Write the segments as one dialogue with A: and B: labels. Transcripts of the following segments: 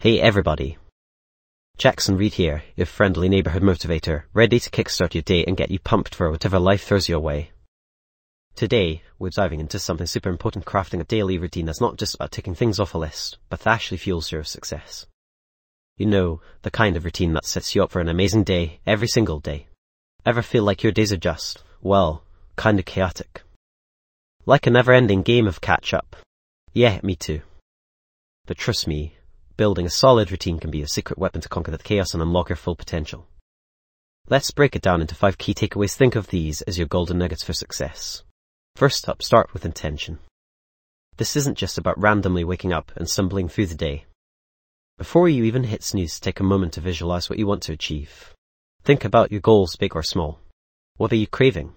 A: Hey everybody. Jackson Reed here, your friendly neighborhood motivator, ready to kickstart your day and get you pumped for whatever life throws your way. Today, we're diving into something super important: crafting a daily routine that's not just about ticking things off a list, but that actually fuels your success. You know, the kind of routine that sets you up for an amazing day every single day. Ever feel like your days are just, well, kinda chaotic? Like a never-ending game of catch-up? Yeah, me too. But trust me, building a solid routine can be a secret weapon to conquer that chaos and unlock your full potential. Let's break it down into 5 key takeaways. Think of these as your golden nuggets for success. First up, start with intention. This isn't just about randomly waking up and stumbling through the day. Before you even hit snooze, take a moment to visualize what you want to achieve. Think about your goals, big or small. What are you craving?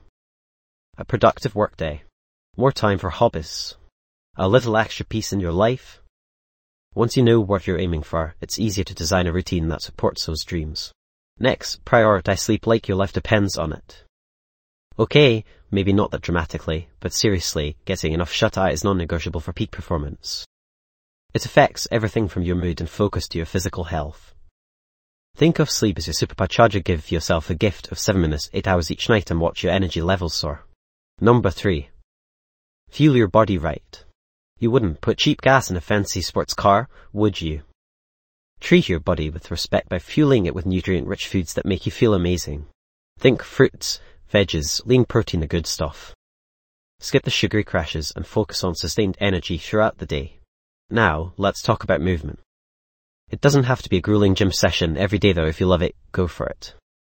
A: A productive workday, more time for hobbies, a little extra peace in your life. Once you know what you're aiming for, it's easier to design a routine that supports those dreams. Next, prioritize sleep like your life depends on it. Okay, maybe not that dramatically, but seriously, getting enough shut-eye is non-negotiable for peak performance. It affects everything from your mood and focus to your physical health. Think of sleep as your supercharger. Give yourself a gift of 7 minutes, 8 hours each night, and watch your energy levels soar. Number 3. Fuel your body right. You wouldn't put cheap gas in a fancy sports car, would you? Treat your body with respect by fueling it with nutrient-rich foods that make you feel amazing. Think fruits, veggies, lean protein, the good stuff. Skip the sugary crashes and focus on sustained energy throughout the day. Now, let's talk about movement. It doesn't have to be a grueling gym session every day though. If you love it, go for it.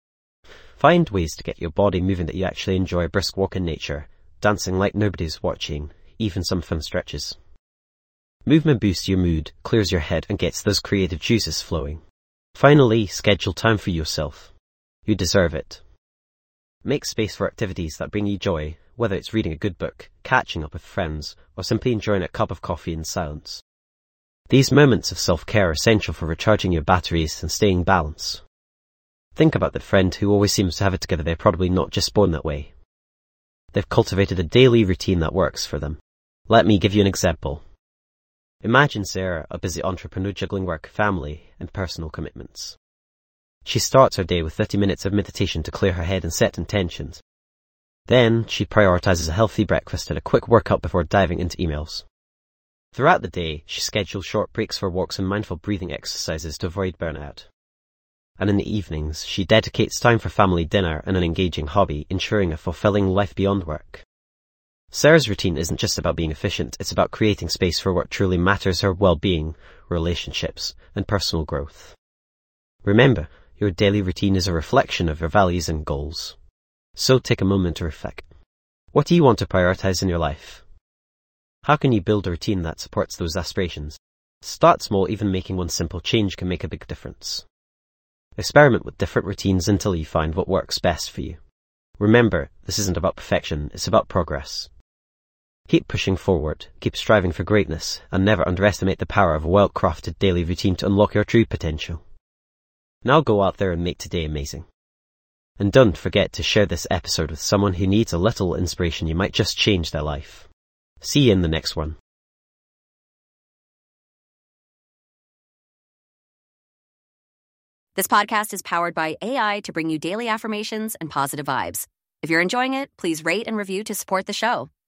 A: Find ways to get your body moving that you actually enjoy: a brisk walk in nature, dancing like nobody's watching, even some fun stretches. Movement boosts your mood, clears your head, and gets those creative juices flowing. Finally, schedule time for yourself. You deserve it. Make space for activities that bring you joy, whether it's reading a good book, catching up with friends, or simply enjoying a cup of coffee in silence. These moments of self-care are essential for recharging your batteries and staying balanced. Think about that friend who always seems to have it together. They're probably not just born that way. They've cultivated a daily routine that works for them. Let me give you an example. Imagine Sarah, a busy entrepreneur juggling work, family, and personal commitments. She starts her day with 30 minutes of meditation to clear her head and set intentions. Then, she prioritizes a healthy breakfast and a quick workout before diving into emails. Throughout the day, she schedules short breaks for walks and mindful breathing exercises to avoid burnout. And in the evenings, she dedicates time for family dinner and an engaging hobby, ensuring a fulfilling life beyond work. Sarah's routine isn't just about being efficient, it's about creating space for what truly matters: her well-being, relationships, and personal growth. Remember, your daily routine is a reflection of your values and goals. So take a moment to reflect. What do you want to prioritize in your life? How can you build a routine that supports those aspirations? Start small. Even making one simple change can make a big difference. Experiment with different routines until you find what works best for you. Remember, this isn't about perfection, it's about progress. Keep pushing forward, keep striving for greatness, and never underestimate the power of a well-crafted daily routine to unlock your true potential. Now go out there and make today amazing. And don't forget to share this episode with someone who needs a little inspiration. You might just change their life. See you in the next one.
B: This podcast is powered by AI to bring you daily affirmations and positive vibes. If you're enjoying it, please rate and review to support the show.